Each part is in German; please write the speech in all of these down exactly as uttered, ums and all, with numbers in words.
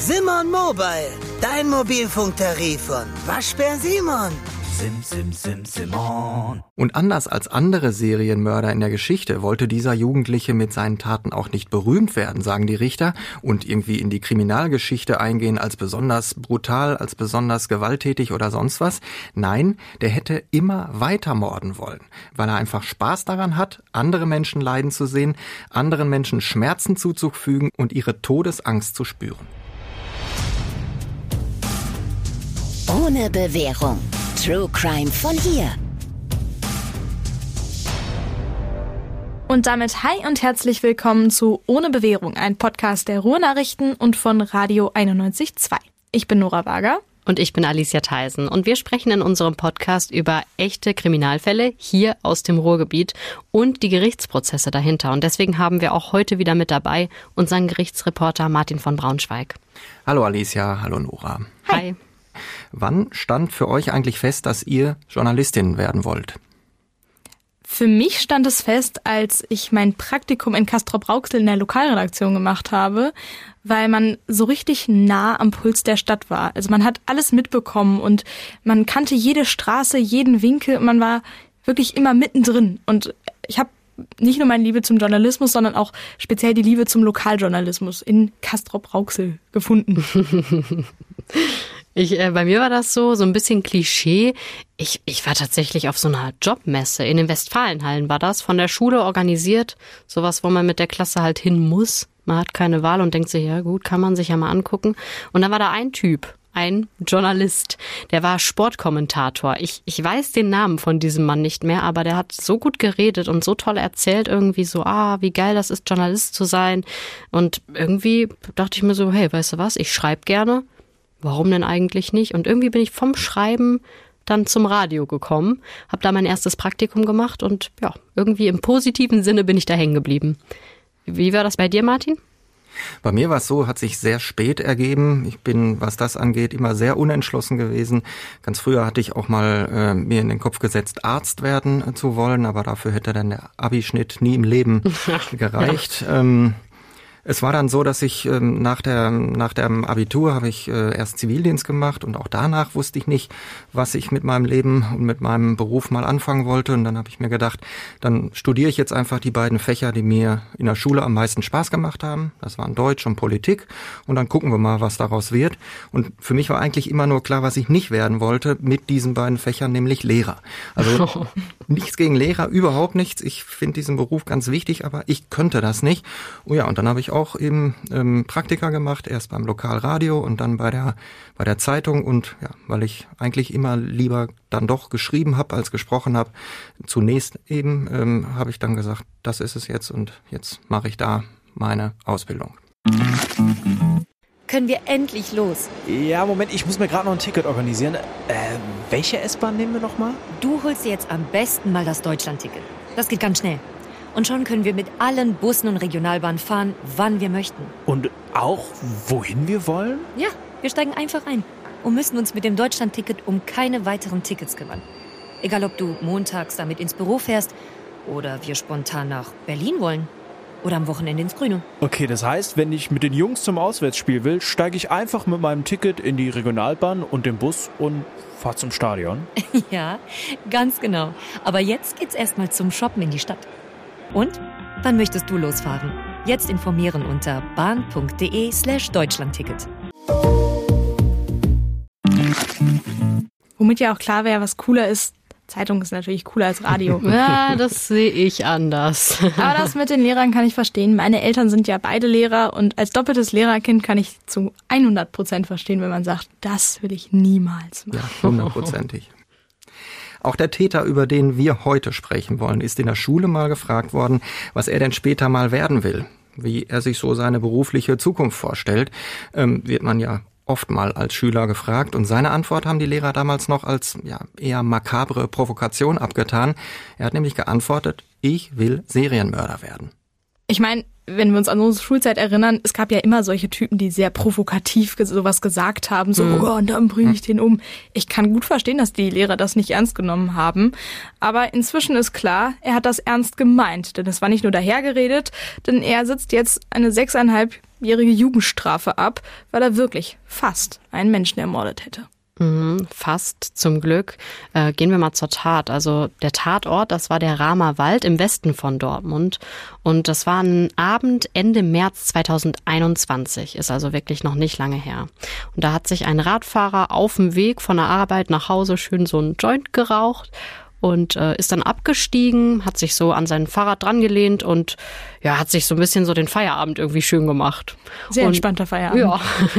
Simon Mobile, dein Mobilfunktarif von Waschbär Simon. Sim, sim, sim, Simon. Und anders als andere Serienmörder in der Geschichte wollte dieser Jugendliche mit seinen Taten auch nicht berühmt werden, sagen die Richter, und irgendwie in die Kriminalgeschichte eingehen als besonders brutal, als besonders gewalttätig oder sonst was. Nein, der hätte immer weiter morden wollen, weil er einfach Spaß daran hat, andere Menschen leiden zu sehen, anderen Menschen Schmerzen zuzufügen und ihre Todesangst zu spüren. Ohne Bewährung. True Crime von hier. Und damit hi und herzlich willkommen zu Ohne Bewährung, ein Podcast der Ruhrnachrichten und von Radio einundneunzig Komma zwei. Ich bin Nora Wager. Und ich bin Alicia Theisen. Und wir sprechen in unserem Podcast über echte Kriminalfälle hier aus dem Ruhrgebiet und die Gerichtsprozesse dahinter. Und deswegen haben wir auch heute wieder mit dabei unseren Gerichtsreporter Martin von Braunschweig. Hallo Alicia, hallo Nora. Hi. Hi. Wann stand für euch eigentlich fest, dass ihr Journalistin werden wollt? Für mich stand es fest, als ich mein Praktikum in Castrop-Rauxel in der Lokalredaktion gemacht habe, weil man so richtig nah am Puls der Stadt war. Also man hat alles mitbekommen und man kannte jede Straße, jeden Winkel und man war wirklich immer mittendrin. Und ich habe nicht nur meine Liebe zum Journalismus, sondern auch speziell die Liebe zum Lokaljournalismus in Castrop-Rauxel gefunden. Ich, äh, bei mir war das so, so ein bisschen Klischee. Ich, ich war tatsächlich auf so einer Jobmesse. In den Westfalenhallen war das, von der Schule organisiert. Sowas, wo man mit der Klasse halt hin muss. Man hat keine Wahl und denkt sich, ja gut, kann man sich ja mal angucken. Und dann war da ein Typ, ein Journalist, der war Sportkommentator. Ich, ich weiß den Namen von diesem Mann nicht mehr, aber der hat so gut geredet und so toll erzählt, irgendwie so, ah, wie geil das ist, Journalist zu sein. Und irgendwie dachte ich mir so, hey, weißt du was, ich schreibe gerne. Warum denn eigentlich nicht? Und irgendwie bin ich vom Schreiben dann zum Radio gekommen, habe da mein erstes Praktikum gemacht und ja, irgendwie im positiven Sinne bin ich da hängen geblieben. Wie war das bei dir, Martin? Bei mir war es so, hat sich sehr spät ergeben. Ich bin, was das angeht, immer sehr unentschlossen gewesen. Ganz früher hatte ich auch mal äh, mir in den Kopf gesetzt, Arzt werden äh, zu wollen, aber dafür hätte dann der Abischnitt nie im Leben gereicht. Ja. Ähm, Es war dann so, dass ich ähm, nach der nach dem Abitur habe ich äh, erst Zivildienst gemacht und auch danach wusste ich nicht, was ich mit meinem Leben und mit meinem Beruf mal anfangen wollte. Und dann habe ich mir gedacht, dann studiere ich jetzt einfach die beiden Fächer, die mir in der Schule am meisten Spaß gemacht haben. Das waren Deutsch und Politik. Und dann gucken wir mal, was daraus wird. Und für mich war eigentlich immer nur klar, was ich nicht werden wollte mit diesen beiden Fächern, nämlich Lehrer. Also nichts gegen Lehrer, überhaupt nichts. Ich finde diesen Beruf ganz wichtig, aber ich könnte das nicht. Oh ja, und dann habe ich auch eben ähm, Praktika gemacht, erst beim Lokalradio und dann bei der bei der Zeitung. Und ja, weil ich eigentlich immer lieber dann doch geschrieben habe als gesprochen habe, zunächst eben ähm, habe ich dann gesagt, das ist es jetzt und jetzt mache ich da meine Ausbildung. Können wir endlich los? Ja, Moment, ich muss mir gerade noch ein Ticket organisieren. Äh, welche S-Bahn nehmen wir nochmal? Du holst dir jetzt am besten mal das Deutschland-Ticket. Das geht ganz schnell. Und schon können wir mit allen Bussen und Regionalbahnen fahren, wann wir möchten. Und auch, wohin wir wollen? Ja, wir steigen einfach ein und müssen uns mit dem Deutschland-Ticket um keine weiteren Tickets kümmern. Egal, ob du montags damit ins Büro fährst oder wir spontan nach Berlin wollen oder am Wochenende ins Grüne. Okay, das heißt, wenn ich mit den Jungs zum Auswärtsspiel will, steige ich einfach mit meinem Ticket in die Regionalbahn und den Bus und fahre zum Stadion? Ja, ganz genau. Aber jetzt geht's erstmal zum Shoppen in die Stadt. Und? Wann möchtest du losfahren? Jetzt informieren unter bahn.de slash Deutschlandticket. Womit ja auch klar wäre, was cooler ist. Zeitung ist natürlich cooler als Radio. Ja, das sehe ich anders. Aber das mit den Lehrern kann ich verstehen. Meine Eltern sind ja beide Lehrer und als doppeltes Lehrerkind kann ich zu hundert Prozent verstehen, wenn man sagt, das will ich niemals machen. Ja, hundertprozentig. Auch der Täter, über den wir heute sprechen wollen, ist in der Schule mal gefragt worden, was er denn später mal werden will. Wie er sich so seine berufliche Zukunft vorstellt, ähm, wird man ja oft mal als Schüler gefragt. Und seine Antwort haben die Lehrer damals noch als ja eher makabre Provokation abgetan. Er hat nämlich geantwortet, ich will Serienmörder werden. Ich meine, wenn wir uns an unsere Schulzeit erinnern, es gab ja immer solche Typen, die sehr provokativ sowas gesagt haben, so, mhm. oh, und dann bringe ich den um. Ich kann gut verstehen, dass die Lehrer das nicht ernst genommen haben, aber inzwischen ist klar, er hat das ernst gemeint, denn es war nicht nur dahergeredet, denn er sitzt jetzt eine sechseinhalb fünfjährige Jugendstrafe ab, weil er wirklich fast einen Menschen ermordet hätte. Mhm, fast, zum Glück. Äh, gehen wir mal zur Tat. Also der Tatort, das war der Rahmer Wald im Westen von Dortmund. Und das war ein Abend Ende März zweitausendeinundzwanzig, ist also wirklich noch nicht lange her. Und da hat sich ein Radfahrer auf dem Weg von der Arbeit nach Hause schön so einen Joint geraucht und äh, ist dann abgestiegen, hat sich so an sein Fahrrad drangelehnt und ja, hat sich so ein bisschen so den Feierabend irgendwie schön gemacht. Sehr und, entspannter Feierabend. Ja,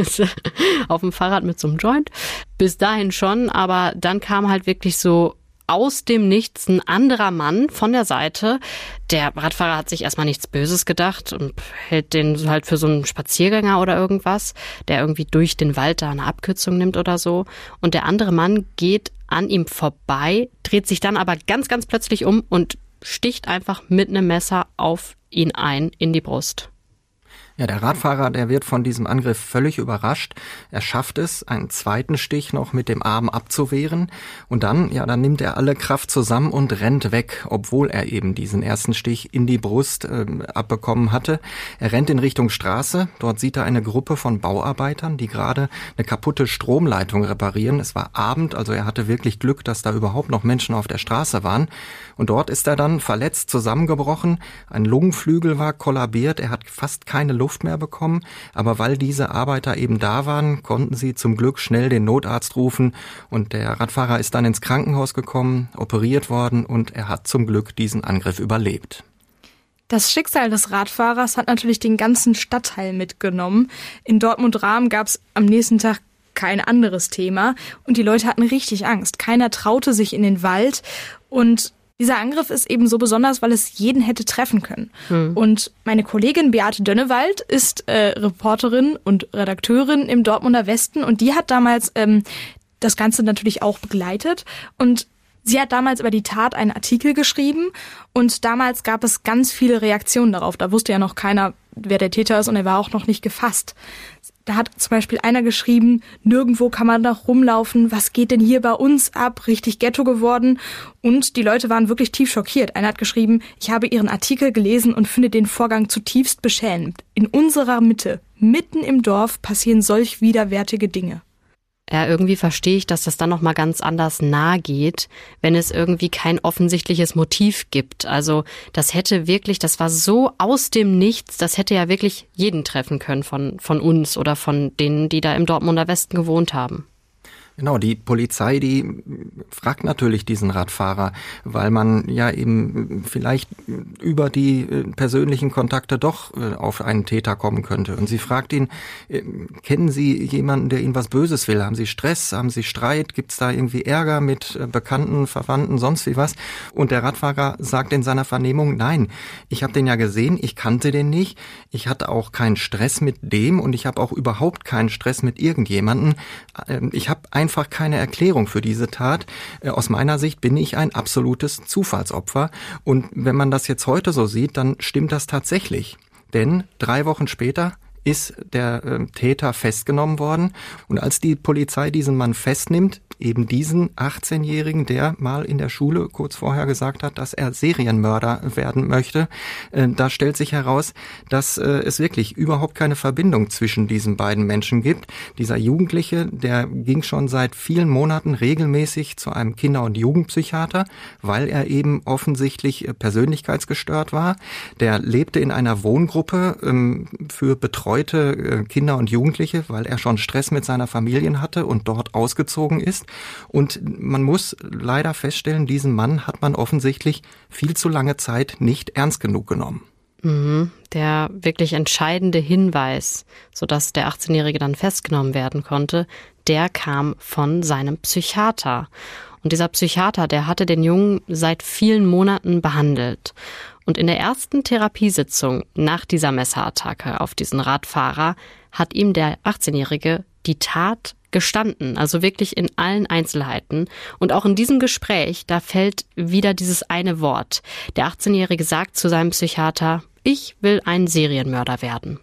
auf dem Fahrrad mit so einem Joint. Bis dahin schon, aber dann kam halt wirklich so aus dem Nichts ein anderer Mann von der Seite. Der Radfahrer hat sich erstmal nichts Böses gedacht und hält den halt für so einen Spaziergänger oder irgendwas, der irgendwie durch den Wald da eine Abkürzung nimmt oder so. Und der andere Mann geht an ihm vorbei, dreht sich dann aber ganz, ganz plötzlich um und sticht einfach mit einem Messer auf ihn ein in die Brust. Ja, der Radfahrer, der wird von diesem Angriff völlig überrascht. Er schafft es, einen zweiten Stich noch mit dem Arm abzuwehren. Und dann, ja, dann nimmt er alle Kraft zusammen und rennt weg, obwohl er eben diesen ersten Stich in die Brust äh, abbekommen hatte. Er rennt in Richtung Straße. Dort sieht er eine Gruppe von Bauarbeitern, die gerade eine kaputte Stromleitung reparieren. Es war Abend, also er hatte wirklich Glück, dass da überhaupt noch Menschen auf der Straße waren. Und dort ist er dann verletzt zusammengebrochen. Ein Lungenflügel war kollabiert. Er hat fast keine Luft mehr bekommen. Aber weil diese Arbeiter eben da waren, konnten sie zum Glück schnell den Notarzt rufen. Und der Radfahrer ist dann ins Krankenhaus gekommen, operiert worden und er hat zum Glück diesen Angriff überlebt. Das Schicksal des Radfahrers hat natürlich den ganzen Stadtteil mitgenommen. In Dortmund-Rahm gab es am nächsten Tag kein anderes Thema und die Leute hatten richtig Angst. Keiner traute sich in den Wald und dieser Angriff ist eben so besonders, weil es jeden hätte treffen können. Hm. Und meine Kollegin Beate Dönnewald ist äh, Reporterin und Redakteurin im Dortmunder Westen und die hat damals ähm, das Ganze natürlich auch begleitet und sie hat damals über die Tat einen Artikel geschrieben und damals gab es ganz viele Reaktionen darauf. Da wusste ja noch keiner, wer der Täter ist und er war auch noch nicht gefasst. Da hat zum Beispiel einer geschrieben, nirgendwo kann man noch rumlaufen, was geht denn hier bei uns ab, richtig Ghetto geworden. Und die Leute waren wirklich tief schockiert. Einer hat geschrieben, ich habe Ihren Artikel gelesen und finde den Vorgang zutiefst beschämend. In unserer Mitte, mitten im Dorf, passieren solch widerwärtige Dinge. Ja, irgendwie verstehe ich, dass das dann nochmal ganz anders nahe geht, wenn es irgendwie kein offensichtliches Motiv gibt. Also das hätte wirklich, das war so aus dem Nichts, das hätte ja wirklich jeden treffen können von, von uns oder von denen, die da im Dortmunder Westen gewohnt haben. Genau, die Polizei, die fragt natürlich diesen Radfahrer, weil man ja eben vielleicht über die persönlichen Kontakte doch auf einen Täter kommen könnte. Und sie fragt ihn, kennen Sie jemanden, der Ihnen was Böses will? Haben Sie Stress? Haben Sie Streit? Gibt es da irgendwie Ärger mit Bekannten, Verwandten, sonst wie was? Und der Radfahrer sagt in seiner Vernehmung, nein, ich habe den ja gesehen, ich kannte den nicht, ich hatte auch keinen Stress mit dem und ich habe auch überhaupt keinen Stress mit irgendjemanden. Ich habe einfach keine Erklärung für diese Tat. Aus meiner Sicht bin ich ein absolutes Zufallsopfer. Und wenn man das jetzt heute so sieht, dann stimmt das tatsächlich. Denn drei Wochen später ist der äh, Täter festgenommen worden. Und als die Polizei diesen Mann festnimmt, eben diesen achtzehnjährigen, der mal in der Schule kurz vorher gesagt hat, dass er Serienmörder werden möchte, äh, da stellt sich heraus, dass äh, es wirklich überhaupt keine Verbindung zwischen diesen beiden Menschen gibt. Dieser Jugendliche, der ging schon seit vielen Monaten regelmäßig zu einem Kinder- und Jugendpsychiater, weil er eben offensichtlich äh, persönlichkeitsgestört war. Der lebte in einer Wohngruppe ähm, für betreute äh, Kinder und Jugendliche, weil er schon Stress mit seiner Familie hatte und dort ausgezogen ist. Und man muss leider feststellen, diesen Mann hat man offensichtlich viel zu lange Zeit nicht ernst genug genommen. Mhm, der wirklich entscheidende Hinweis, sodass der achtzehnjährige dann festgenommen werden konnte, der kam von seinem Psychiater. Und dieser Psychiater, der hatte den Jungen seit vielen Monaten behandelt. Und in der ersten Therapiesitzung nach dieser Messerattacke auf diesen Radfahrer hat ihm der achtzehnjährige die Tat gestanden, also wirklich in allen Einzelheiten. Und auch in diesem Gespräch, da fällt wieder dieses eine Wort. Der achtzehnjährige sagt zu seinem Psychiater, ich will ein Serienmörder werden.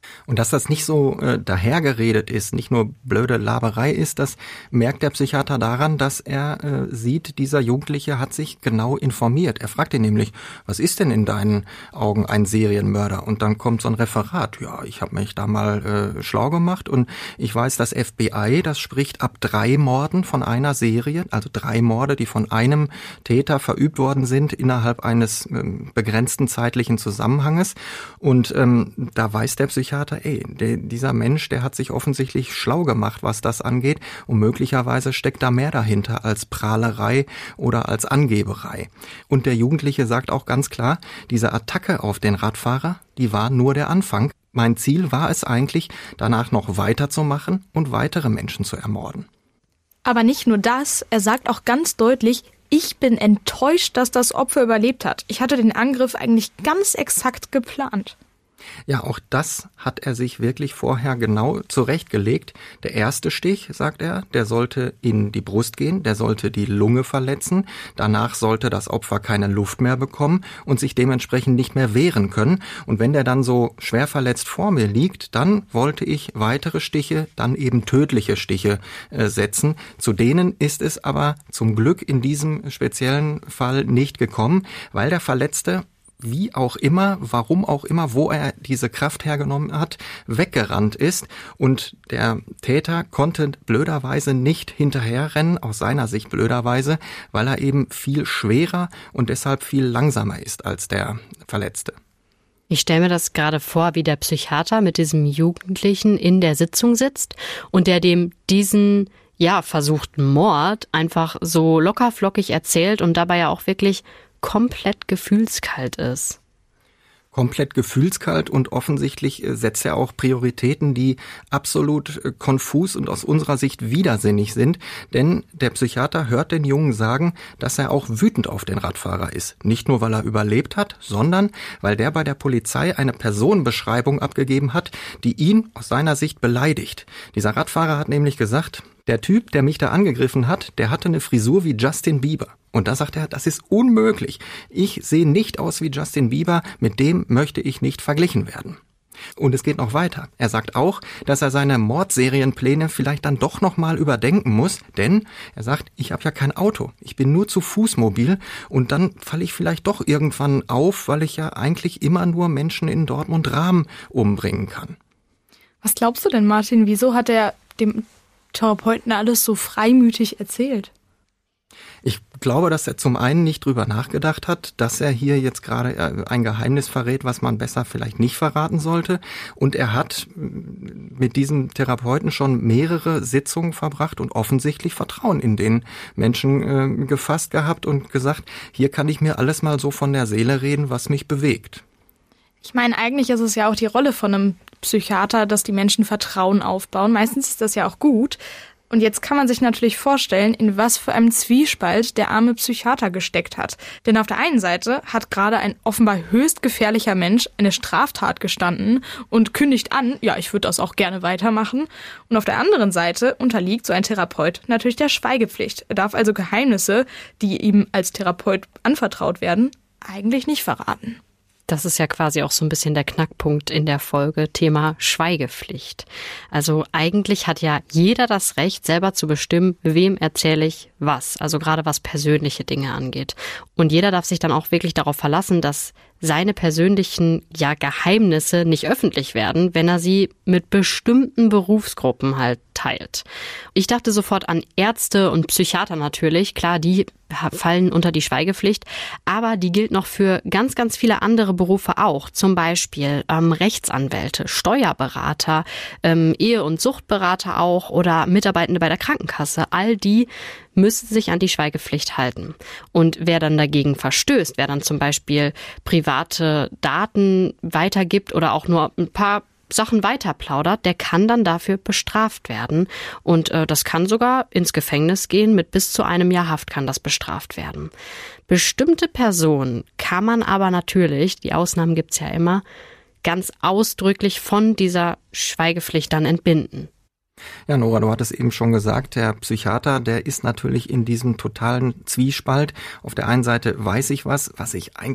Und dass das nicht so äh, dahergeredet ist, nicht nur blöde Laberei ist, das merkt der Psychiater daran, dass er äh, sieht, dieser Jugendliche hat sich genau informiert. Er fragt ihn nämlich, was ist denn in deinen Augen ein Serienmörder? Und dann kommt so ein Referat. Ja, ich habe mich da mal äh, schlau gemacht und ich weiß, das F B I, das spricht ab drei Morden von einer Serie, also drei Morde, die von einem Täter verübt worden sind innerhalb eines äh, begrenzten zeitlichen Zusammenhanges. Und ähm, da weiß der Psychiater, ey, der, dieser Mensch, der hat sich offensichtlich schlau gemacht, was das angeht und möglicherweise steckt da mehr dahinter als Prahlerei oder als Angeberei. Und der Jugendliche sagt auch ganz klar, diese Attacke auf den Radfahrer, die war nur der Anfang. Mein Ziel war es eigentlich, danach noch weiterzumachen und weitere Menschen zu ermorden. Aber nicht nur das, er sagt auch ganz deutlich, ich bin enttäuscht, dass das Opfer überlebt hat. Ich hatte den Angriff eigentlich ganz exakt geplant. Ja, auch das hat er sich wirklich vorher genau zurechtgelegt. Der erste Stich, sagt er, der sollte in die Brust gehen, der sollte die Lunge verletzen. Danach sollte das Opfer keine Luft mehr bekommen und sich dementsprechend nicht mehr wehren können. Und wenn der dann so schwer verletzt vor mir liegt, dann wollte ich weitere Stiche, dann eben tödliche Stiche äh, setzen. Zu denen ist es aber zum Glück in diesem speziellen Fall nicht gekommen, weil der Verletzte, wie auch immer, warum auch immer, wo er diese Kraft hergenommen hat, weggerannt ist und der Täter konnte blöderweise nicht hinterherrennen, aus seiner Sicht blöderweise, weil er eben viel schwerer und deshalb viel langsamer ist als der Verletzte. Ich stelle mir das gerade vor, wie der Psychiater mit diesem Jugendlichen in der Sitzung sitzt und der dem diesen, ja, versuchten Mord einfach so lockerflockig erzählt und dabei ja auch wirklich komplett gefühlskalt ist. Komplett gefühlskalt und offensichtlich setzt er auch Prioritäten, die absolut konfus und aus unserer Sicht widersinnig sind. Denn der Psychiater hört den Jungen sagen, dass er auch wütend auf den Radfahrer ist. Nicht nur, weil er überlebt hat, sondern weil der bei der Polizei eine Personenbeschreibung abgegeben hat, die ihn aus seiner Sicht beleidigt. Dieser Radfahrer hat nämlich gesagt, der Typ, der mich da angegriffen hat, der hatte eine Frisur wie Justin Bieber. Und da sagt er, das ist unmöglich. Ich sehe nicht aus wie Justin Bieber, mit dem möchte ich nicht verglichen werden. Und es geht noch weiter. Er sagt auch, dass er seine Mordserienpläne vielleicht dann doch nochmal überdenken muss, denn er sagt, ich habe ja kein Auto, ich bin nur zu Fuß mobil und dann falle ich vielleicht doch irgendwann auf, weil ich ja eigentlich immer nur Menschen in Dortmund-Rahm umbringen kann. Was glaubst du denn, Martin, wieso hat er dem Therapeuten alles so freimütig erzählt? Ich glaube, dass er zum einen nicht drüber nachgedacht hat, dass er hier jetzt gerade ein Geheimnis verrät, was man besser vielleicht nicht verraten sollte. Und er hat mit diesem Therapeuten schon mehrere Sitzungen verbracht und offensichtlich Vertrauen in den Menschen äh, gefasst gehabt und gesagt, hier kann ich mir alles mal so von der Seele reden, was mich bewegt. Ich meine, eigentlich ist es ja auch die Rolle von einem Psychiater, dass die Menschen Vertrauen aufbauen. Meistens ist das ja auch gut. Und jetzt kann man sich natürlich vorstellen, in was für einem Zwiespalt der arme Psychiater gesteckt hat. Denn auf der einen Seite hat gerade ein offenbar höchst gefährlicher Mensch eine Straftat gestanden und kündigt an, ja, ich würde das auch gerne weitermachen. Und auf der anderen Seite unterliegt so ein Therapeut natürlich der Schweigepflicht. Er darf also Geheimnisse, die ihm als Therapeut anvertraut werden, eigentlich nicht verraten. Das ist ja quasi auch so ein bisschen der Knackpunkt in der Folge, Thema Schweigepflicht. Also eigentlich hat ja jeder das Recht, selber zu bestimmen, wem erzähle ich was, also gerade was persönliche Dinge angeht. Und jeder darf sich dann auch wirklich darauf verlassen, dass seine persönlichen ja Geheimnisse nicht öffentlich werden, wenn er sie mit bestimmten Berufsgruppen halt teilt. Ich dachte sofort an Ärzte und Psychiater natürlich. Klar, die fallen unter die Schweigepflicht, aber die gilt noch für ganz, ganz viele andere Berufe auch. Zum Beispiel ähm, Rechtsanwälte, Steuerberater, ähm, Ehe- und Suchtberater auch oder Mitarbeitende bei der Krankenkasse. All die müssen sich an die Schweigepflicht halten. Und wer dann dagegen verstößt, wer dann zum Beispiel private Daten weitergibt oder auch nur ein paar Sachen weiterplaudert, der kann dann dafür bestraft werden. Und äh, das kann sogar ins Gefängnis gehen. Mit bis zu einem Jahr Haft kann das bestraft werden. Bestimmte Personen kann man aber natürlich, die Ausnahmen gibt's ja immer, ganz ausdrücklich von dieser Schweigepflicht dann entbinden. Ja, Nora, du hattest eben schon gesagt, der Psychiater, der ist natürlich in diesem totalen Zwiespalt. Auf der einen Seite weiß ich was, was ich eigentlich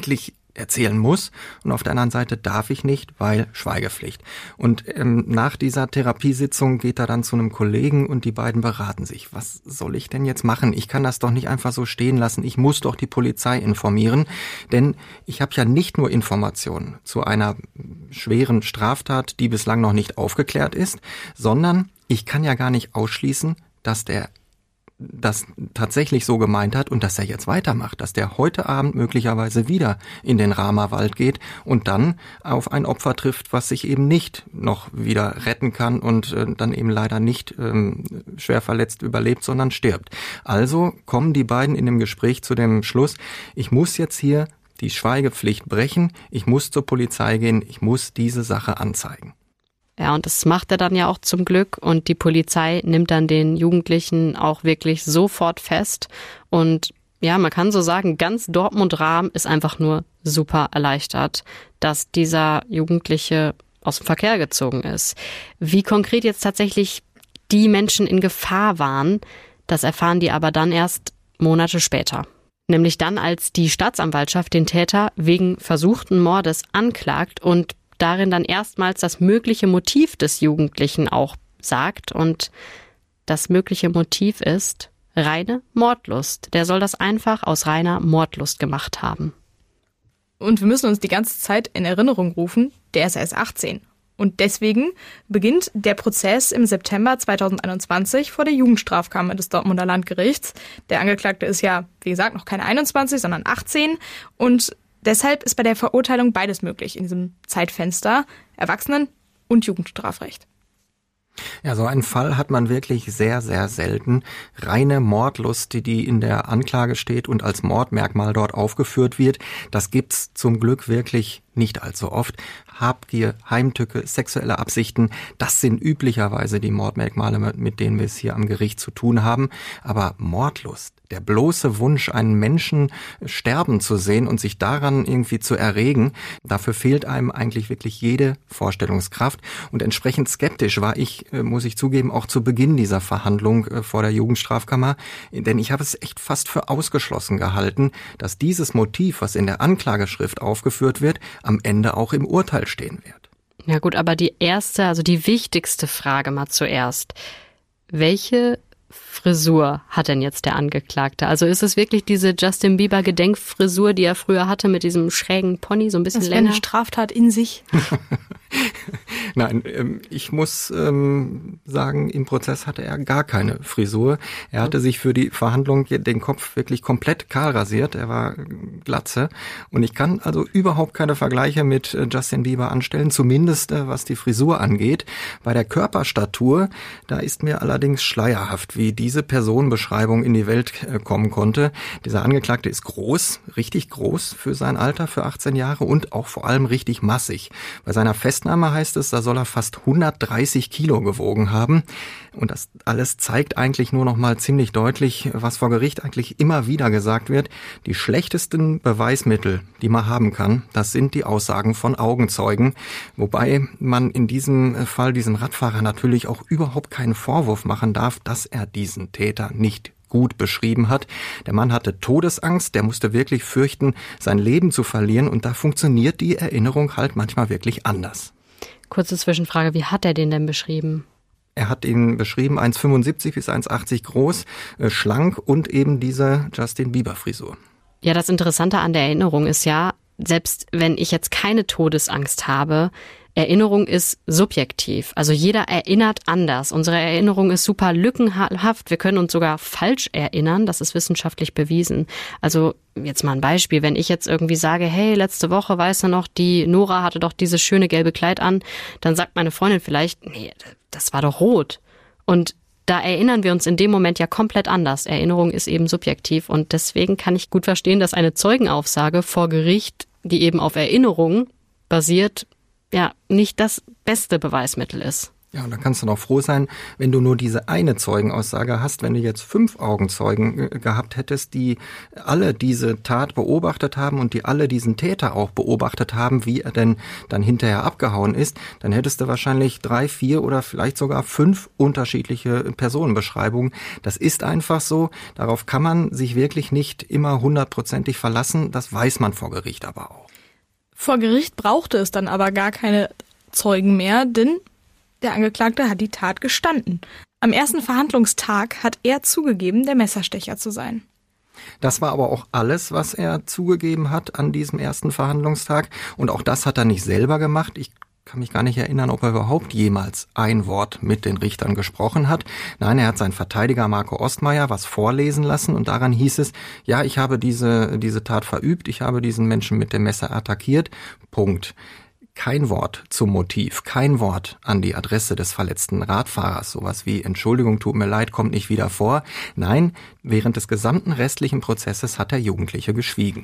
erzählen muss und auf der anderen Seite darf ich nicht, weil Schweigepflicht. Und ähm, nach dieser Therapiesitzung geht er dann zu einem Kollegen und die beiden beraten sich. Was soll ich denn jetzt machen? Ich kann das doch nicht einfach so stehen lassen. Ich muss doch die Polizei informieren, denn ich habe ja nicht nur Informationen zu einer schweren Straftat, die bislang noch nicht aufgeklärt ist, sondern ich kann ja gar nicht ausschließen, dass der das tatsächlich so gemeint hat und dass er jetzt weitermacht, dass der heute Abend möglicherweise wieder in den Rama-Wald geht und dann auf ein Opfer trifft, was sich eben nicht noch wieder retten kann und äh, dann eben leider nicht ähm, schwer verletzt überlebt, sondern stirbt. Also kommen die beiden in dem Gespräch zu dem Schluss, ich muss jetzt hier die Schweigepflicht brechen, ich muss zur Polizei gehen, ich muss diese Sache anzeigen. Ja, und das macht er dann ja auch zum Glück und die Polizei nimmt dann den Jugendlichen auch wirklich sofort fest und ja, man kann so sagen, ganz Dortmund-Rahm ist einfach nur super erleichtert, dass dieser Jugendliche aus dem Verkehr gezogen ist. Wie konkret jetzt tatsächlich die Menschen in Gefahr waren, das erfahren die aber dann erst Monate später. Nämlich dann, als die Staatsanwaltschaft den Täter wegen versuchten Mordes anklagt und darin dann erstmals das mögliche Motiv des Jugendlichen auch sagt. Und das mögliche Motiv ist reine Mordlust. Der soll das einfach aus reiner Mordlust gemacht haben. Und wir müssen uns die ganze Zeit in Erinnerung rufen, der ist erst achtzehn. Und deswegen beginnt der Prozess im September zweitausendeinundzwanzig vor der Jugendstrafkammer des Dortmunder Landgerichts. Der Angeklagte ist ja, wie gesagt, noch keine einundzwanzig, sondern achtzehn. Und deshalb ist bei der Verurteilung beides möglich in diesem Zeitfenster, Erwachsenen- und Jugendstrafrecht. Ja, so einen Fall hat man wirklich sehr, sehr selten. Reine Mordlust, die, die in der Anklage steht und als Mordmerkmal dort aufgeführt wird, das gibt's zum Glück wirklich nicht allzu oft. Habgier, Heimtücke, sexuelle Absichten, das sind üblicherweise die Mordmerkmale, mit denen wir es hier am Gericht zu tun haben. Aber Mordlust, der bloße Wunsch, einen Menschen sterben zu sehen und sich daran irgendwie zu erregen, dafür fehlt einem eigentlich wirklich jede Vorstellungskraft. Und entsprechend skeptisch war ich, muss ich zugeben, auch zu Beginn dieser Verhandlung vor der Jugendstrafkammer. Denn ich habe es echt fast für ausgeschlossen gehalten, dass dieses Motiv, was in der Anklageschrift aufgeführt wird, am Ende auch im Urteil stehen wird. Ja gut, aber die erste, also die wichtigste Frage mal zuerst. Welche Frisur hat denn jetzt der Angeklagte? Also ist es wirklich diese Justin Bieber Gedenkfrisur, die er früher hatte mit diesem schrägen Pony, so ein bisschen das länger? Das eine Straftat in sich. Nein, ähm, ich muss ähm, sagen, im Prozess hatte er gar keine Frisur. Er hatte sich für die Verhandlung den Kopf wirklich komplett kahl rasiert. Er war Glatze. Und ich kann also überhaupt keine Vergleiche mit äh, Justin Bieber anstellen, zumindest äh, was die Frisur angeht. Bei der Körperstatur, da ist mir allerdings schleierhaft, wie diese Personenbeschreibung in die Welt äh, kommen konnte. Dieser Angeklagte ist groß, richtig groß für sein Alter, für achtzehn Jahre und auch vor allem richtig massig. Bei seiner Festnahme heißt es, da soll er fast hundertdreißig Kilo gewogen haben. Und das alles zeigt eigentlich nur noch mal ziemlich deutlich, was vor Gericht eigentlich immer wieder gesagt wird. Die schlechtesten Beweismittel, die man haben kann, das sind die Aussagen von Augenzeugen. Wobei man in diesem Fall diesem Radfahrer natürlich auch überhaupt keinen Vorwurf machen darf, dass er diesen Täter nicht gut beschrieben hat. Der Mann hatte Todesangst, der musste wirklich fürchten, sein Leben zu verlieren. Und da funktioniert die Erinnerung halt manchmal wirklich anders. Kurze Zwischenfrage, wie hat er den denn beschrieben? Er hat ihn beschrieben, eins Komma fünfundsiebzig bis eins Komma achtzig groß, äh, schlank und eben diese Justin Bieber Frisur. Ja, das Interessante an der Erinnerung ist ja, selbst wenn ich jetzt keine Todesangst habe, Erinnerung ist subjektiv. Also jeder erinnert anders. Unsere Erinnerung ist super lückenhaft. Wir können uns sogar falsch erinnern. Das ist wissenschaftlich bewiesen. Also jetzt mal ein Beispiel. Wenn ich jetzt irgendwie sage, hey, letzte Woche, weißt du noch, die Nora hatte doch dieses schöne gelbe Kleid an, dann sagt meine Freundin vielleicht, nee, das war doch rot. Und da erinnern wir uns in dem Moment ja komplett anders. Erinnerung ist eben subjektiv und deswegen kann ich gut verstehen, dass eine Zeugenaussage vor Gericht, die eben auf Erinnerung basiert, ja, nicht das beste Beweismittel ist. Ja, und da kannst du noch froh sein, wenn du nur diese eine Zeugenaussage hast. Wenn du jetzt fünf Augenzeugen gehabt hättest, die alle diese Tat beobachtet haben und die alle diesen Täter auch beobachtet haben, wie er denn dann hinterher abgehauen ist, dann hättest du wahrscheinlich drei, vier oder vielleicht sogar fünf unterschiedliche Personenbeschreibungen. Das ist einfach so. Darauf kann man sich wirklich nicht immer hundertprozentig verlassen. Das weiß man vor Gericht aber auch. Vor Gericht brauchte es dann aber gar keine Zeugen mehr, denn der Angeklagte hat die Tat gestanden. Am ersten Verhandlungstag hat er zugegeben, der Messerstecher zu sein. Das war aber auch alles, was er zugegeben hat an diesem ersten Verhandlungstag. Und auch das hat er nicht selber gemacht. Ich kann mich gar nicht erinnern, ob er überhaupt jemals ein Wort mit den Richtern gesprochen hat. Nein, er hat seinen Verteidiger Marco Ostmeier was vorlesen lassen und daran hieß es, ja, ich habe diese, diese Tat verübt, ich habe diesen Menschen mit dem Messer attackiert. Punkt. Kein Wort zum Motiv, kein Wort an die Adresse des verletzten Radfahrers. Sowas wie Entschuldigung, tut mir leid, kommt nicht wieder vor. Nein, während des gesamten restlichen Prozesses hat der Jugendliche geschwiegen.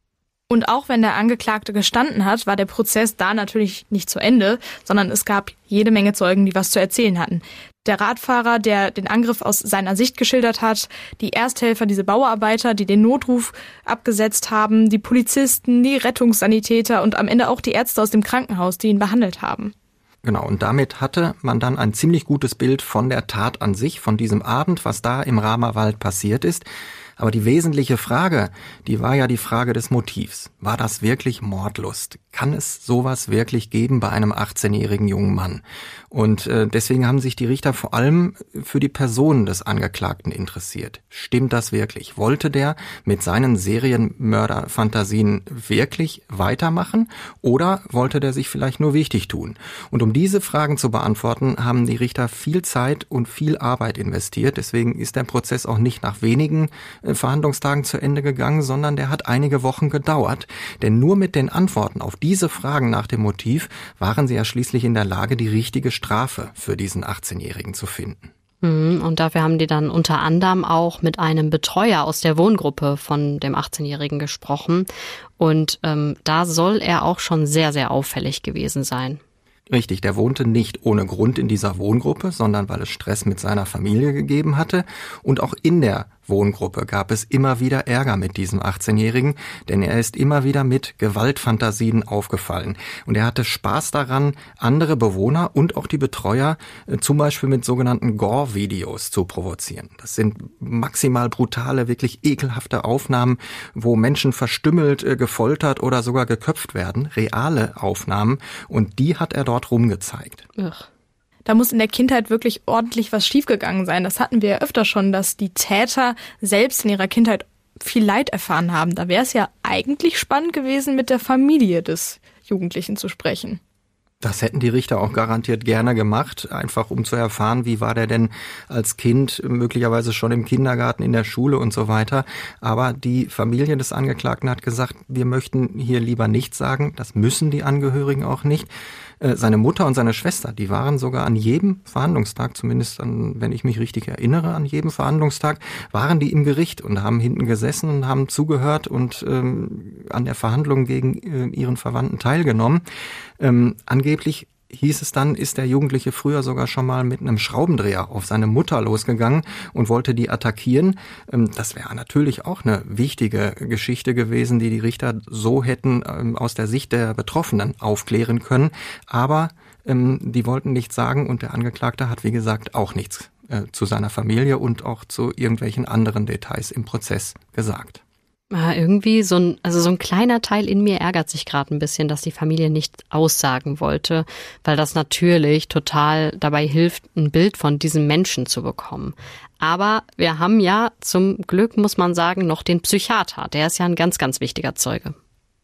Und auch wenn der Angeklagte gestanden hat, war der Prozess da natürlich nicht zu Ende, sondern es gab jede Menge Zeugen, die was zu erzählen hatten. Der Radfahrer, der den Angriff aus seiner Sicht geschildert hat, die Ersthelfer, diese Bauarbeiter, die den Notruf abgesetzt haben, die Polizisten, die Rettungssanitäter und am Ende auch die Ärzte aus dem Krankenhaus, die ihn behandelt haben. Genau, und damit hatte man dann ein ziemlich gutes Bild von der Tat an sich, von diesem Abend, was da im Ramerwald passiert ist. Aber die wesentliche Frage, die war ja die Frage des Motivs. War das wirklich Mordlust? Kann es sowas wirklich geben bei einem achtzehnjährigen jungen Mann? Und äh, deswegen haben sich die Richter vor allem für die Person des Angeklagten interessiert. Stimmt das wirklich? Wollte der mit seinen Serienmörderfantasien wirklich weitermachen? Oder wollte der sich vielleicht nur wichtig tun? Und um diese Fragen zu beantworten, haben die Richter viel Zeit und viel Arbeit investiert. Deswegen ist der Prozess auch nicht nach wenigen äh, Verhandlungstagen zu Ende gegangen, sondern der hat einige Wochen gedauert. Denn nur mit den Antworten auf diese Fragen nach dem Motiv waren sie ja schließlich in der Lage, die richtige Strafe für diesen achtzehnjährigen zu finden. Und dafür haben die dann unter anderem auch mit einem Betreuer aus der Wohngruppe von dem achtzehnjährigen gesprochen. Und ähm, da soll er auch schon sehr, sehr auffällig gewesen sein. Richtig, der wohnte nicht ohne Grund in dieser Wohngruppe, sondern weil es Stress mit seiner Familie gegeben hatte. Und auch in der Wohngruppe gab es immer wieder Ärger mit diesem achtzehnjährigen, denn er ist immer wieder mit Gewaltfantasien aufgefallen. Und er hatte Spaß daran, andere Bewohner und auch die Betreuer äh, zum Beispiel mit sogenannten Gore-Videos zu provozieren. Das sind maximal brutale, wirklich ekelhafte Aufnahmen, wo Menschen verstümmelt, äh, gefoltert oder sogar geköpft werden. Reale Aufnahmen. Und die hat er dort rumgezeigt. Ugh. Da muss in der Kindheit wirklich ordentlich was schiefgegangen sein. Das hatten wir ja öfter schon, dass die Täter selbst in ihrer Kindheit viel Leid erfahren haben. Da wäre es ja eigentlich spannend gewesen, mit der Familie des Jugendlichen zu sprechen. Das hätten die Richter auch garantiert gerne gemacht, einfach um zu erfahren, wie war der denn als Kind, möglicherweise schon im Kindergarten, in der Schule und so weiter. Aber die Familie des Angeklagten hat gesagt, wir möchten hier lieber nichts sagen, das müssen die Angehörigen auch nicht. Seine Mutter und seine Schwester, die waren sogar an jedem Verhandlungstag, zumindest an, wenn ich mich richtig erinnere, an jedem Verhandlungstag, waren die im Gericht und haben hinten gesessen und haben zugehört und ähm, an der Verhandlung gegen äh, ihren Verwandten teilgenommen. Ähm, angeblich hieß es dann, ist der Jugendliche früher sogar schon mal mit einem Schraubendreher auf seine Mutter losgegangen und wollte die attackieren. Das wäre natürlich auch eine wichtige Geschichte gewesen, die die Richter so hätten aus der Sicht der Betroffenen aufklären können. Aber ähm, die wollten nichts sagen und der Angeklagte hat, wie gesagt, auch nichts äh, zu seiner Familie und auch zu irgendwelchen anderen Details im Prozess gesagt. Ja, irgendwie so ein, also so ein kleiner Teil in mir ärgert sich gerade ein bisschen, dass die Familie nicht aussagen wollte, weil das natürlich total dabei hilft, ein Bild von diesem Menschen zu bekommen. Aber wir haben ja zum Glück, muss man sagen, noch den Psychiater. Der ist ja ein ganz, ganz wichtiger Zeuge.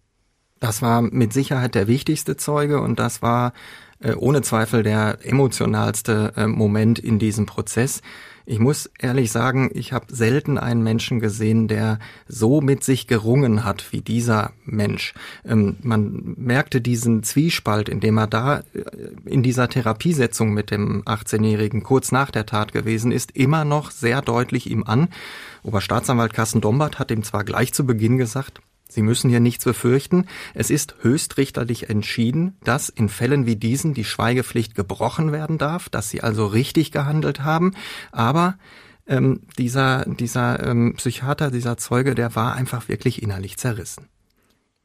Das war mit Sicherheit der wichtigste Zeuge und das war äh, ohne Zweifel der emotionalste äh, Moment in diesem Prozess. Ich muss ehrlich sagen, ich habe selten einen Menschen gesehen, der so mit sich gerungen hat wie dieser Mensch. Ähm, man merkte diesen Zwiespalt, in dem er da in dieser Therapiesetzung mit dem achtzehnjährigen kurz nach der Tat gewesen ist, immer noch sehr deutlich ihm an. Oberstaatsanwalt Carsten Dombert hat ihm zwar gleich zu Beginn gesagt, Sie müssen hier nichts befürchten. Es ist höchstrichterlich entschieden, dass in Fällen wie diesen die Schweigepflicht gebrochen werden darf, dass Sie also richtig gehandelt haben. Aber ähm, dieser, dieser ähm, Psychiater, dieser Zeuge, der war einfach wirklich innerlich zerrissen.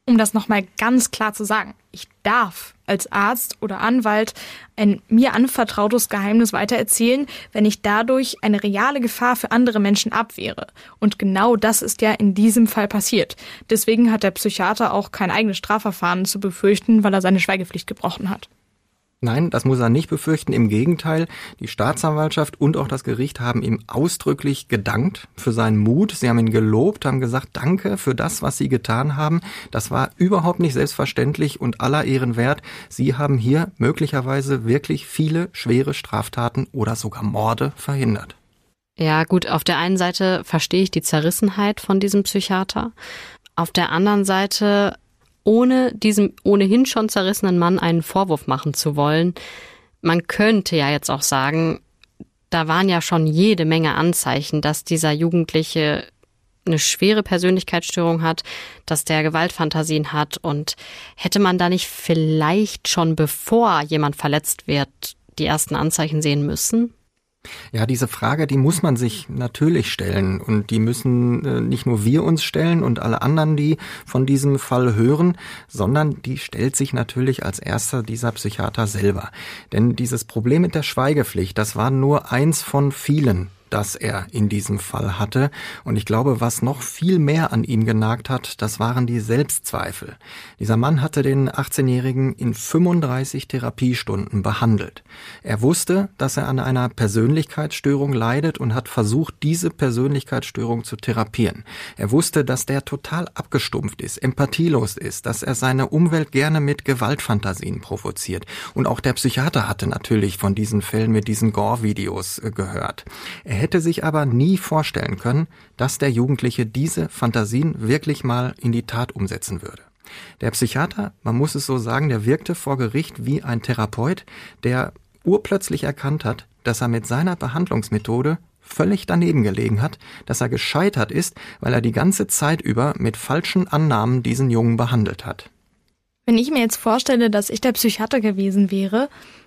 Um das nochmal ganz klar zu sagen, ich darf als Arzt oder Anwalt ein mir anvertrautes Geheimnis weitererzählen, wenn ich dadurch eine reale Gefahr für andere Menschen abwehre. Und genau das ist ja in diesem Fall passiert. Deswegen hat der Psychiater auch kein eigenes Strafverfahren zu befürchten, weil er seine Schweigepflicht gebrochen hat. Nein, das muss er nicht befürchten. Im Gegenteil, die Staatsanwaltschaft und auch das Gericht haben ihm ausdrücklich gedankt für seinen Mut. Sie haben ihn gelobt, haben gesagt, danke für das, was Sie getan haben. Das war überhaupt nicht selbstverständlich und aller Ehren wert. Sie haben hier möglicherweise wirklich viele schwere Straftaten oder sogar Morde verhindert. Ja, gut, auf der einen Seite verstehe ich die Zerrissenheit von diesem Psychiater. Auf der anderen Seite, ohne diesem ohnehin schon zerrissenen Mann einen Vorwurf machen zu wollen. Man könnte ja jetzt auch sagen, da waren ja schon jede Menge Anzeichen, dass dieser Jugendliche eine schwere Persönlichkeitsstörung hat, dass der Gewaltfantasien hat, und hätte man da nicht vielleicht schon, bevor jemand verletzt wird, die ersten Anzeichen sehen müssen? Ja, diese Frage, die muss man sich natürlich stellen, und die müssen äh, nicht nur wir uns stellen und alle anderen, die von diesem Fall hören, sondern die stellt sich natürlich als erster dieser Psychiater selber. Denn dieses Problem mit der Schweigepflicht, das war nur eins von vielen, das er in diesem Fall hatte. Und ich glaube, was noch viel mehr an ihm genagt hat, das waren die Selbstzweifel. Dieser Mann hatte den achtzehnjährigen in fünfunddreißig Therapiestunden behandelt. Er wusste, dass er an einer Persönlichkeitsstörung leidet und hat versucht, diese Persönlichkeitsstörung zu therapieren. Er wusste, dass der total abgestumpft ist, empathielos ist, dass er seine Umwelt gerne mit Gewaltfantasien provoziert. Und auch der Psychiater hatte natürlich von diesen Fällen mit diesen Gore-Videos äh, gehört. Er hätte sich aber nie vorstellen können, dass der Jugendliche diese Fantasien wirklich mal in die Tat umsetzen würde. Der Psychiater, man muss es so sagen, der wirkte vor Gericht wie ein Therapeut, der urplötzlich erkannt hat, dass er mit seiner Behandlungsmethode völlig daneben gelegen hat, dass er gescheitert ist, weil er die ganze Zeit über mit falschen Annahmen diesen Jungen behandelt hat. Wenn ich mir jetzt vorstelle, dass ich der Psychiater gewesen wäre,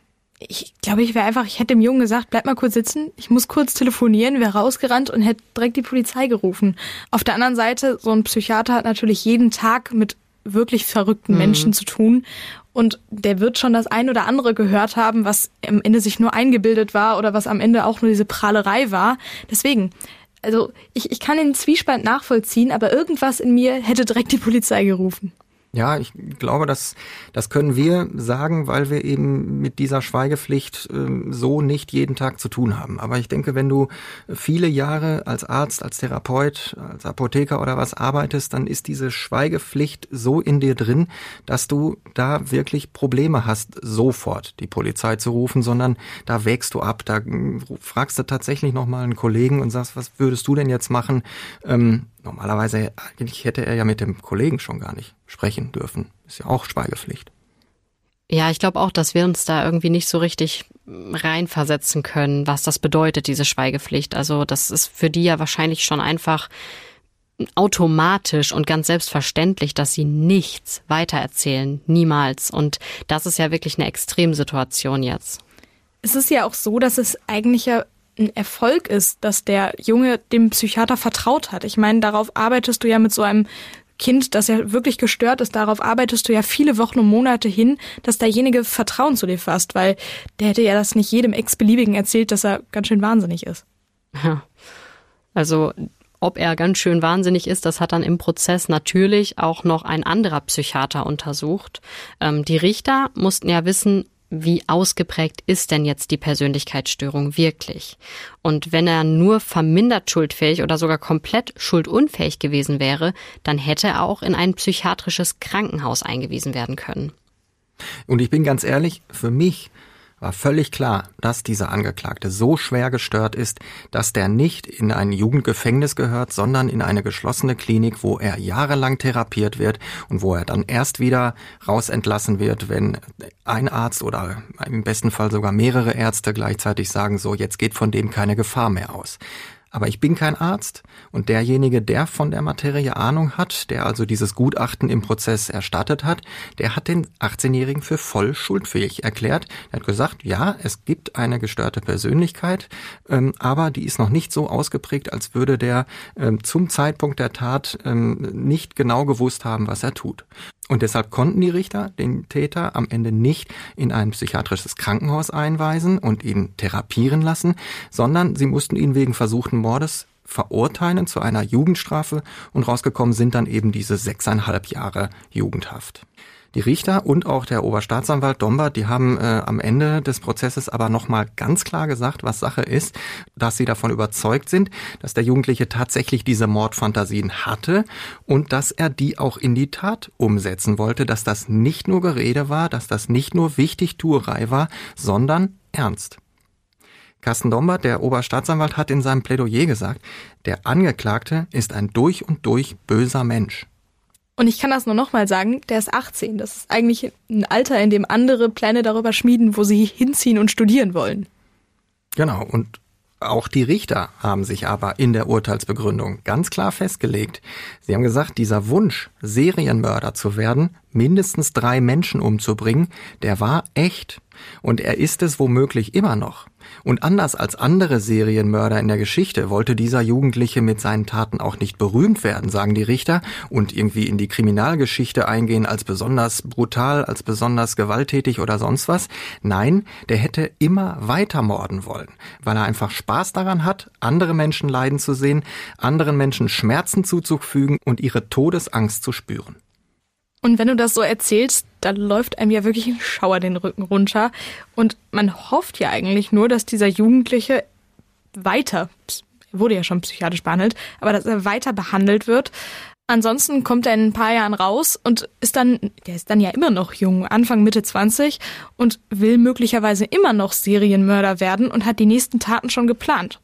ich glaube, ich wäre einfach, ich hätte dem Jungen gesagt, bleib mal kurz sitzen, ich muss kurz telefonieren, wäre rausgerannt und hätte direkt die Polizei gerufen. Auf der anderen Seite, so ein Psychiater hat natürlich jeden Tag mit wirklich verrückten mhm. Menschen zu tun, und der wird schon das ein oder andere gehört haben, was am Ende sich nur eingebildet war oder was am Ende auch nur diese Prahlerei war. Deswegen, also ich, ich kann den Zwiespalt nachvollziehen, aber irgendwas in mir hätte direkt die Polizei gerufen. Ja, ich glaube, das, das können wir sagen, weil wir eben mit dieser Schweigepflicht äh, so nicht jeden Tag zu tun haben. Aber ich denke, wenn du viele Jahre als Arzt, als Therapeut, als Apotheker oder was arbeitest, dann ist diese Schweigepflicht so in dir drin, dass du da wirklich Probleme hast, sofort die Polizei zu rufen, sondern da wägst du ab. Da fragst du tatsächlich nochmal einen Kollegen und sagst, was würdest du denn jetzt machen? Ähm, Normalerweise eigentlich hätte er ja mit dem Kollegen schon gar nicht sprechen dürfen. Ist ja auch Schweigepflicht. Ja, ich glaube auch, dass wir uns da irgendwie nicht so richtig reinversetzen können, was das bedeutet, diese Schweigepflicht. Also das ist für die ja wahrscheinlich schon einfach automatisch und ganz selbstverständlich, dass sie nichts weitererzählen. Niemals. Und das ist ja wirklich eine Extremsituation jetzt. Es ist ja auch so, dass es eigentlich ja ein Erfolg ist, dass der Junge dem Psychiater vertraut hat. Ich meine, darauf arbeitest du ja mit so einem Kind, das ja wirklich gestört ist, darauf arbeitest du ja viele Wochen und Monate hin, dass derjenige Vertrauen zu dir fasst, weil der hätte ja das nicht jedem Ex-Beliebigen erzählt, dass er ganz schön wahnsinnig ist. Ja, also ob er ganz schön wahnsinnig ist, das hat dann im Prozess natürlich auch noch ein anderer Psychiater untersucht. Ähm, die Richter mussten ja wissen, wie ausgeprägt ist denn jetzt die Persönlichkeitsstörung wirklich? Und wenn er nur vermindert schuldfähig oder sogar komplett schuldunfähig gewesen wäre, dann hätte er auch in ein psychiatrisches Krankenhaus eingewiesen werden können. Und ich bin ganz ehrlich, für mich war völlig klar, dass dieser Angeklagte so schwer gestört ist, dass der nicht in ein Jugendgefängnis gehört, sondern in eine geschlossene Klinik, wo er jahrelang therapiert wird und wo er dann erst wieder rausentlassen wird, wenn ein Arzt oder im besten Fall sogar mehrere Ärzte gleichzeitig sagen, so, jetzt geht von dem keine Gefahr mehr aus. aber ich bin kein Arzt und derjenige, der von der Materie Ahnung hat, der also dieses Gutachten im Prozess erstattet hat, der hat den achtzehnjährigen für voll schuldfähig erklärt. Er hat gesagt, ja, es gibt eine gestörte Persönlichkeit, ähm, aber die ist noch nicht so ausgeprägt, als würde der ähm, zum Zeitpunkt der Tat ähm, nicht genau gewusst haben, was er tut. Und deshalb konnten die Richter den Täter am Ende nicht in ein psychiatrisches Krankenhaus einweisen und ihn therapieren lassen, sondern sie mussten ihn wegen versuchten Mordes verurteilen zu einer Jugendstrafe und rausgekommen sind dann eben diese sechseinhalb Jahre Jugendhaft. Die Richter und auch der Oberstaatsanwalt Dombert, die haben äh, am Ende des Prozesses aber nochmal ganz klar gesagt, was Sache ist, dass sie davon überzeugt sind, dass der Jugendliche tatsächlich diese Mordfantasien hatte und dass er die auch in die Tat umsetzen wollte, dass das nicht nur Gerede war, dass das nicht nur Wichtigtuerei war, sondern ernst. Carsten Dombert, der Oberstaatsanwalt, hat in seinem Plädoyer gesagt, der Angeklagte ist ein durch und durch böser Mensch. Und ich kann das nur nochmal sagen, der ist achtzehn. Das ist eigentlich ein Alter, in dem andere Pläne darüber schmieden, wo sie hinziehen und studieren wollen. Genau, und auch die Richter haben sich aber in der Urteilsbegründung ganz klar festgelegt. Sie haben gesagt, dieser Wunsch, Serienmörder zu werden, mindestens drei Menschen umzubringen, der war echt. Und er ist es womöglich immer noch. Und anders als andere Serienmörder in der Geschichte wollte dieser Jugendliche mit seinen Taten auch nicht berühmt werden, sagen die Richter, und irgendwie in die Kriminalgeschichte eingehen als besonders brutal, als besonders gewalttätig oder sonst was. Nein, der hätte immer weiter morden wollen, weil er einfach Spaß daran hat, andere Menschen leiden zu sehen, anderen Menschen Schmerzen zuzufügen und ihre Todesangst zu spüren. Und wenn du das so erzählst, dann läuft einem ja wirklich ein Schauer den Rücken runter. Und man hofft ja eigentlich nur, dass dieser Jugendliche weiter, er wurde ja schon psychiatrisch behandelt, aber dass er weiter behandelt wird. Ansonsten kommt er in ein paar Jahren raus und ist dann, der ist dann ja immer noch jung, Anfang, Mitte zwanzig und will möglicherweise immer noch Serienmörder werden und hat die nächsten Taten schon geplant.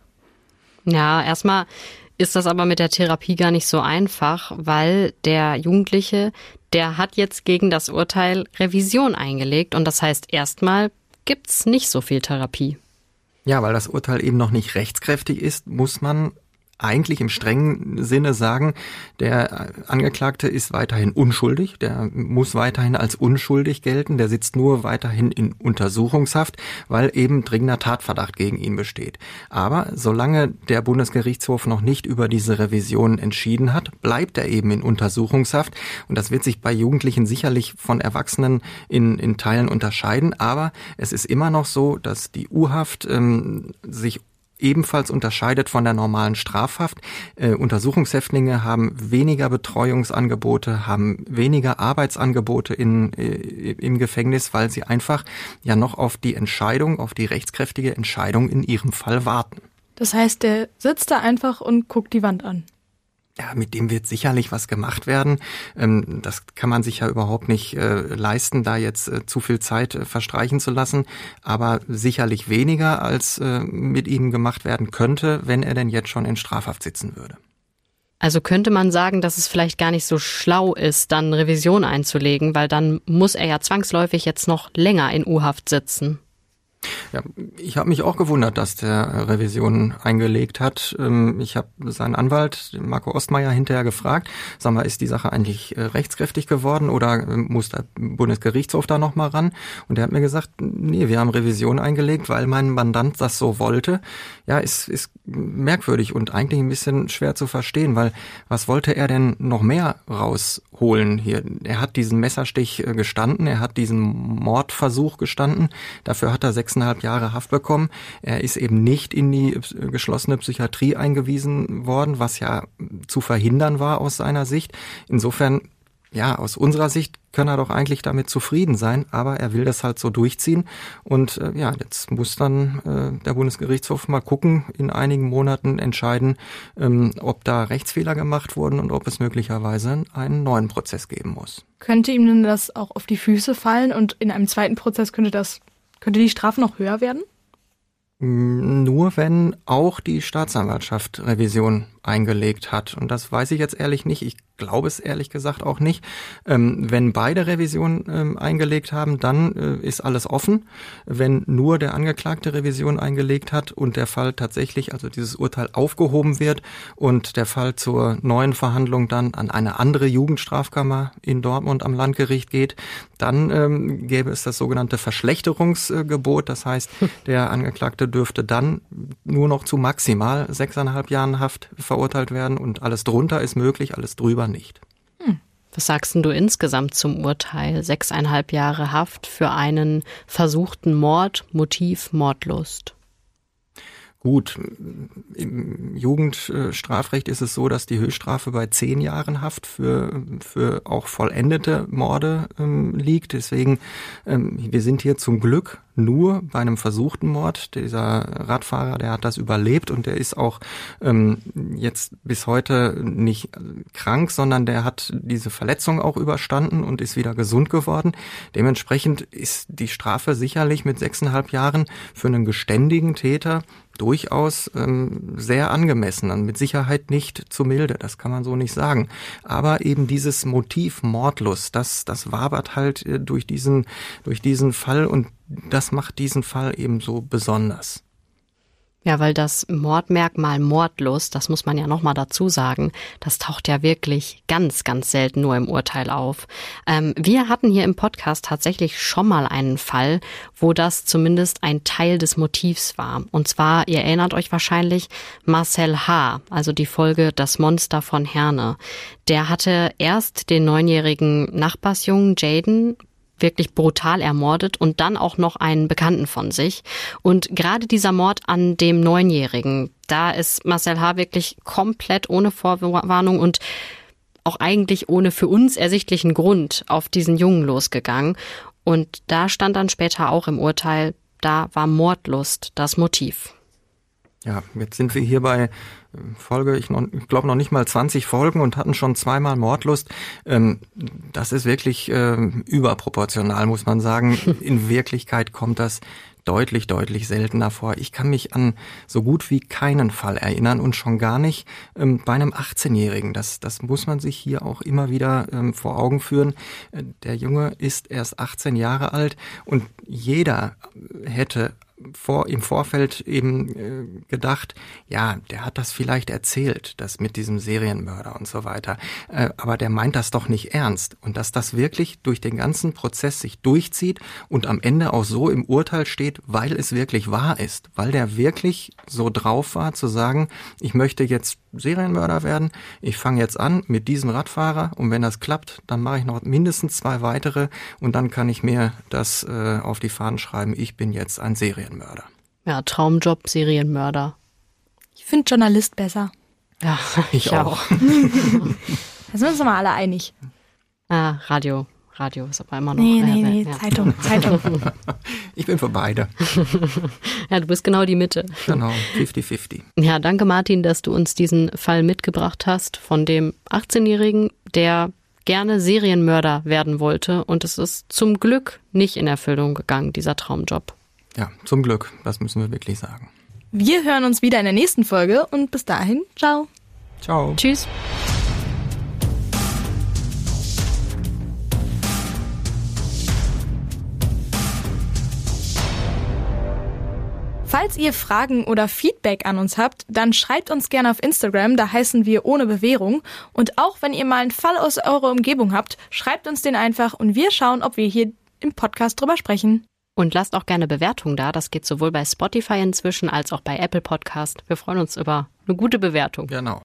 Ja, erstmal ist das aber mit der Therapie gar nicht so einfach, weil der Jugendliche, der hat jetzt gegen das Urteil Revision eingelegt und das heißt, erstmal gibt's nicht so viel Therapie. Ja, weil das Urteil eben noch nicht rechtskräftig ist, muss man eigentlich im strengen Sinne sagen, der Angeklagte ist weiterhin unschuldig, der muss weiterhin als unschuldig gelten, der sitzt nur weiterhin in Untersuchungshaft, weil eben dringender Tatverdacht gegen ihn besteht. Aber solange der Bundesgerichtshof noch nicht über diese Revision entschieden hat, bleibt er eben in Untersuchungshaft und das wird sich bei Jugendlichen sicherlich von Erwachsenen in, in Teilen unterscheiden, aber es ist immer noch so, dass die U-Haft ähm, sich ebenfalls unterscheidet von der normalen Strafhaft. Äh, Untersuchungshäftlinge haben weniger Betreuungsangebote, haben weniger Arbeitsangebote in, äh, im Gefängnis, weil sie einfach ja noch auf die Entscheidung, auf die rechtskräftige Entscheidung in ihrem Fall warten. Das heißt, der sitzt da einfach und guckt die Wand an. Ja, mit dem wird sicherlich was gemacht werden. Ähm, das kann man sich ja überhaupt nicht äh, leisten, da jetzt äh, zu viel Zeit äh, verstreichen zu lassen. Aber sicherlich weniger, als äh, mit ihm gemacht werden könnte, wenn er denn jetzt schon in Strafhaft sitzen würde. Also könnte man sagen, dass es vielleicht gar nicht so schlau ist, dann Revision einzulegen, weil dann muss er ja zwangsläufig jetzt noch länger in U-Haft sitzen. Ja, ich habe mich auch gewundert, dass der Revision eingelegt hat. Ich habe seinen Anwalt, Marco Ostmeier, hinterher gefragt, sag mal, ist die Sache eigentlich rechtskräftig geworden oder muss der Bundesgerichtshof da noch mal ran? Und er hat mir gesagt, nee, wir haben Revision eingelegt, weil mein Mandant das so wollte. Ja, ist, ist merkwürdig und eigentlich ein bisschen schwer zu verstehen, weil was wollte er denn noch mehr rausholen hier? Er hat diesen Messerstich gestanden, er hat diesen Mordversuch gestanden, dafür hat er sechseinhalb Jahre Haft bekommen. Er ist eben nicht in die geschlossene Psychiatrie eingewiesen worden, was ja zu verhindern war aus seiner Sicht. Insofern, ja, aus unserer Sicht kann er doch eigentlich damit zufrieden sein, aber er will das halt so durchziehen und äh, ja, jetzt muss dann äh, der Bundesgerichtshof mal gucken, in einigen Monaten entscheiden, ähm, ob da Rechtsfehler gemacht wurden und ob es möglicherweise einen neuen Prozess geben muss. Könnte ihm denn das auch auf die Füße fallen und in einem zweiten Prozess könnte das Könnte die Strafe noch höher werden? Nur wenn auch die Staatsanwaltschaft Revision eingelegt hat. Und das weiß ich jetzt ehrlich nicht. Ich glaube es ehrlich gesagt auch nicht. Ähm, wenn beide Revision ähm, eingelegt haben, dann äh, ist alles offen. Wenn nur der Angeklagte Revision eingelegt hat und der Fall tatsächlich, also dieses Urteil aufgehoben wird und der Fall zur neuen Verhandlung dann an eine andere Jugendstrafkammer in Dortmund am Landgericht geht, dann ähm, gäbe es das sogenannte Verschlechterungsgebot. Das heißt, der Angeklagte dürfte dann nur noch zu maximal sechseinhalb Jahren Haft verurteilt werden und alles drunter ist möglich, alles drüber nicht. Hm. Was sagst denn du insgesamt zum Urteil? Sechseinhalb Jahre Haft für einen versuchten Mord, Motiv Mordlust. Gut, im Jugendstrafrecht ist es so, dass die Höchststrafe bei zehn Jahren Haft für für auch vollendete Morde ähm, liegt. Deswegen, ähm, wir sind hier zum Glück nur bei einem versuchten Mord. Dieser Radfahrer, der hat das überlebt und der ist auch ähm, jetzt bis heute nicht krank, sondern der hat diese Verletzung auch überstanden und ist wieder gesund geworden. Dementsprechend ist die Strafe sicherlich mit sechseinhalb Jahren für einen geständigen Täter durchaus ähm, sehr angemessen und mit Sicherheit nicht zu milde, das kann man so nicht sagen. Aber eben dieses Motiv Mordlust, das das wabert halt äh, durch diesen durch diesen Fall und das macht diesen Fall eben so besonders. Ja, weil das Mordmerkmal Mordlust, das muss man ja nochmal dazu sagen, das taucht ja wirklich ganz, ganz selten nur im Urteil auf. Ähm, wir hatten hier im Podcast tatsächlich schon mal einen Fall, wo das zumindest ein Teil des Motivs war. Und zwar, ihr erinnert euch wahrscheinlich, Marcel H., also die Folge Das Monster von Herne. Der hatte erst den neunjährigen Nachbarsjungen Jaden wirklich brutal ermordet und dann auch noch einen Bekannten von sich. Und gerade dieser Mord an dem Neunjährigen, da ist Marcel H. wirklich komplett ohne Vorwarnung und auch eigentlich ohne für uns ersichtlichen Grund auf diesen Jungen losgegangen. Und da stand dann später auch im Urteil, da war Mordlust das Motiv. Ja, jetzt sind wir hier bei Folge, ich, ich glaube noch nicht mal zwanzig Folgen und hatten schon zweimal Mordlust. Ähm, das ist wirklich ähm, überproportional, muss man sagen. In Wirklichkeit kommt das deutlich, deutlich seltener vor. Ich kann mich an so gut wie keinen Fall erinnern und schon gar nicht ähm, bei einem achtzehnjährigen. Das, das muss man sich hier auch immer wieder ähm, vor Augen führen. Äh, der Junge ist erst achtzehn Jahre alt und jeder hätte vor im Vorfeld eben äh, gedacht, ja, der hat das vielleicht erzählt, das mit diesem Serienmörder und so weiter. Äh, aber der meint das doch nicht ernst. Und dass das wirklich durch den ganzen Prozess sich durchzieht und am Ende auch so im Urteil steht, weil es wirklich wahr ist. Weil der wirklich so drauf war, zu sagen, ich möchte jetzt Serienmörder werden, ich fange jetzt an mit diesem Radfahrer und wenn das klappt, dann mache ich noch mindestens zwei weitere und dann kann ich mir das äh, auf die Fahnen schreiben, ich bin jetzt ein Serienmörder. Ja, Traumjob, Serienmörder. Ich finde Journalist besser. Ja, ich, ich auch. Da sind wir uns mal alle einig. Ah, Radio. Radio ist aber immer noch... Nee, ja, nee, nee, ja. Zeitung, Zeitung. Ich bin für beide. Ja, du bist genau die Mitte. Genau, fifty fifty. Ja, danke Martin, dass du uns diesen Fall mitgebracht hast von dem achtzehnjährigen, der gerne Serienmörder werden wollte und es ist zum Glück nicht in Erfüllung gegangen, dieser Traumjob. Ja, zum Glück, das müssen wir wirklich sagen. Wir hören uns wieder in der nächsten Folge und bis dahin, ciao. Ciao. Tschüss. Falls ihr Fragen oder Feedback an uns habt, dann schreibt uns gerne auf Instagram, da heißen wir ohne Bewährung. Und auch wenn ihr mal einen Fall aus eurer Umgebung habt, schreibt uns den einfach und wir schauen, ob wir hier im Podcast drüber sprechen. Und lasst auch gerne Bewertungen da, das geht sowohl bei Spotify inzwischen als auch bei Apple Podcast. Wir freuen uns über eine gute Bewertung. Genau.